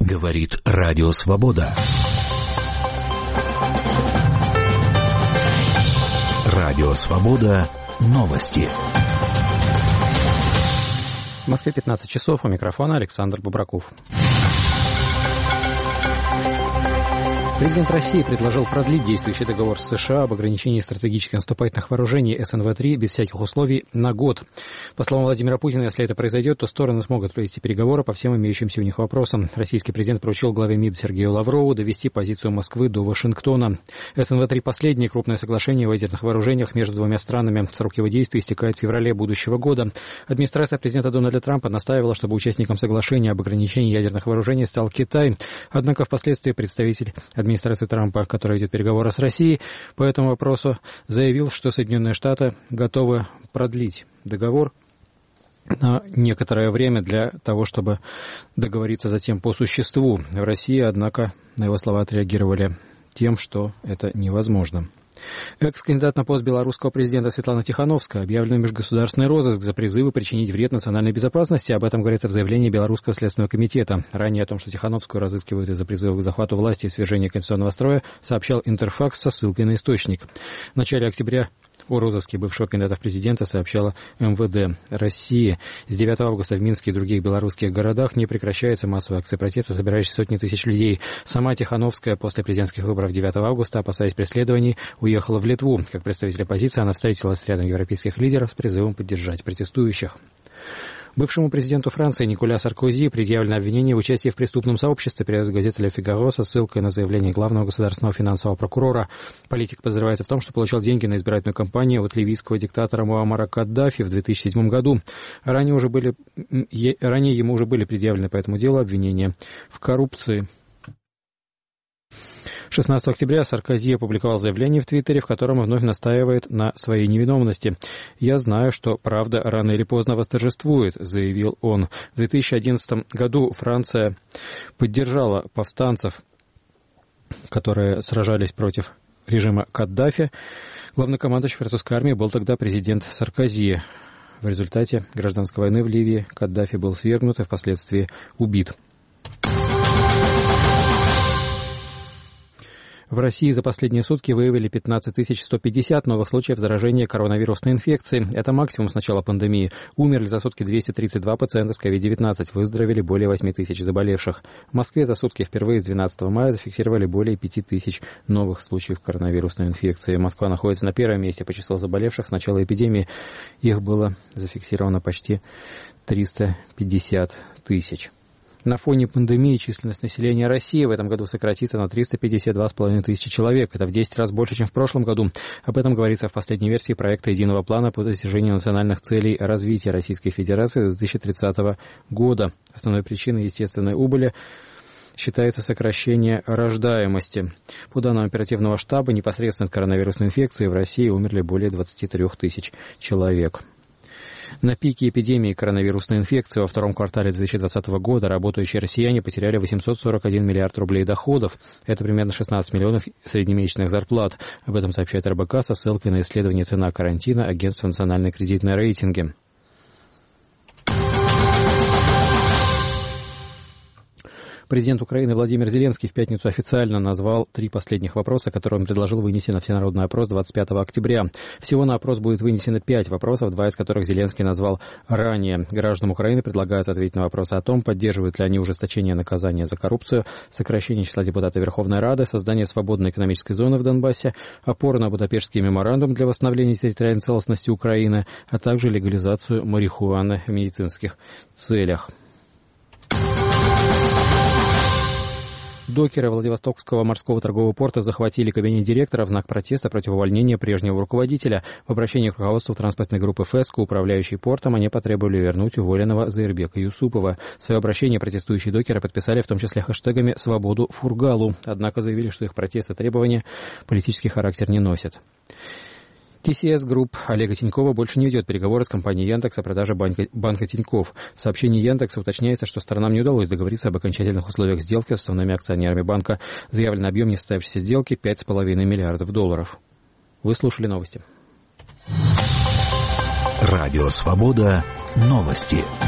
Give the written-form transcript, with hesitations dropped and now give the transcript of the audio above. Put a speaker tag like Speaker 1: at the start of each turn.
Speaker 1: Говорит Радио Свобода. Радио Свобода. Новости.
Speaker 2: В Москве 15 часов. У микрофона Александр Бубраков. Президент России предложил продлить действующий договор с США об ограничении стратегических наступательных вооружений СНВ-3 без всяких условий на год. По словам Владимира Путина, если это произойдет, то стороны смогут провести переговоры по всем имеющимся у них вопросам. Российский президент поручил главе МИД Сергею Лаврову довести позицию Москвы до Вашингтона. СНВ-3 – последнее крупное соглашение о ядерных вооружениях между двумя странами. Срок его действия истекает в феврале будущего года. Администрация президента Дональда Трампа настаивала, чтобы участником соглашения об ограничении ядерных вооружений стал Китай. Однако впоследствии представитель администрации Трампа, которая ведет переговоры с Россией, по этому вопросу заявил, что Соединенные Штаты готовы продлить договор на некоторое время для того, чтобы договориться затем по существу. В России, однако, на его слова отреагировали тем, что это невозможно. Экс-кандидат на пост белорусского президента Светлана Тихановская объявлена в межгосударственный розыск за призывы причинить вред национальной безопасности. Об этом говорится в заявлении Белорусского следственного комитета. Ранее о том, что Тихановскую разыскивают из-за призывов к захвату власти и свержения конституционного строя, сообщал Интерфакс со ссылкой на источник. В начале октября о розыске бывшего кандидата в президенты сообщала МВД России. С 9 августа в Минске и других белорусских городах не прекращается массовая акция протеста, собирающая сотни тысяч людей. Сама Тихановская после президентских выборов 9 августа, опасаясь преследований, уехала в Литву. Как представитель оппозиции, она встретилась с рядом европейских лидеров с призывом поддержать протестующих. Бывшему президенту Франции Николя Саркози предъявлено обвинение в участии в преступном сообществе, передает газета «Ле Фигаро» со ссылкой на заявление главного государственного финансового прокурора. Политик подозревается в том, что получал деньги на избирательную кампанию от ливийского диктатора Муаммара Каддафи в 2007 году. Ранее ему уже были предъявлены по этому делу обвинения в коррупции. 16 октября Саркози опубликовал заявление в Твиттере, в котором вновь настаивает на своей невиновности. «Я знаю, что правда рано или поздно восторжествует», — заявил он. В 2011 году Франция поддержала повстанцев, которые сражались против режима Каддафи. Главнокомандующий французской армии был тогда президент Саркози. В результате гражданской войны в Ливии Каддафи был свергнут и впоследствии убит. В России за последние сутки выявили 15 150 новых случаев заражения коронавирусной инфекцией. Это максимум с начала пандемии. Умерли за сутки 232 пациента с COVID-19. Выздоровели более 8 тысяч заболевших. В Москве за сутки впервые с 12 мая зафиксировали более 5 тысяч новых случаев коронавирусной инфекции. Москва находится на первом месте по числу заболевших с начала эпидемии. Их было зафиксировано почти 350 тысяч. На фоне пандемии численность населения России в этом году сократится на 352,5 тысячи человек. Это в 10 раз больше, чем в прошлом году. Об этом говорится в последней версии проекта единого плана по достижению национальных целей развития Российской Федерации до 2030 года. Основной причиной естественной убыли считается сокращение рождаемости. По данным оперативного штаба, непосредственно от коронавирусной инфекции в России умерли более 23 тысяч человек. На пике эпидемии коронавирусной инфекции во втором квартале 2020 года работающие россияне потеряли 841 миллиард рублей доходов. Это примерно 16 миллионов среднемесячных зарплат. Об этом сообщает РБК со ссылкой на исследование «Цена карантина» Агентства национальной кредитной рейтинги. Президент Украины Владимир Зеленский в пятницу официально назвал 3 последних вопроса, которые он предложил вынести на всенародный опрос 25 октября. Всего на опрос будет вынесено 5 вопросов, 2 из которых Зеленский назвал ранее. Гражданам Украины предлагается ответить на вопросы о том, поддерживают ли они ужесточение наказания за коррупцию, сокращение числа депутатов Верховной Рады, создание свободной экономической зоны в Донбассе, опору на Будапештский меморандум для восстановления территориальной целостности Украины, а также легализацию марихуаны в медицинских целях. Докеры Владивостокского морского торгового порта захватили кабинет директора в знак протеста против увольнения прежнего руководителя. В обращении к руководству транспортной группы «ФЭСКО», управляющей портом, они потребовали вернуть уволенного Заирбека Юсупова. Свое обращение протестующие докеры подписали в том числе хэштегами «Свободу Фургалу», однако заявили, что их протесты и требования политический характер не носят. TCS Group Олега Тинькова больше не ведет переговоры с компанией Яндекс о продаже банка Тинькофф. В сообщении Яндекса уточняется, что сторонам не удалось договориться об окончательных условиях сделки с основными акционерами банка. Заявленный объем несостоявшейся сделки – $5,5 миллиардов. Вы слушали новости.
Speaker 1: Радио Свобода. Новости.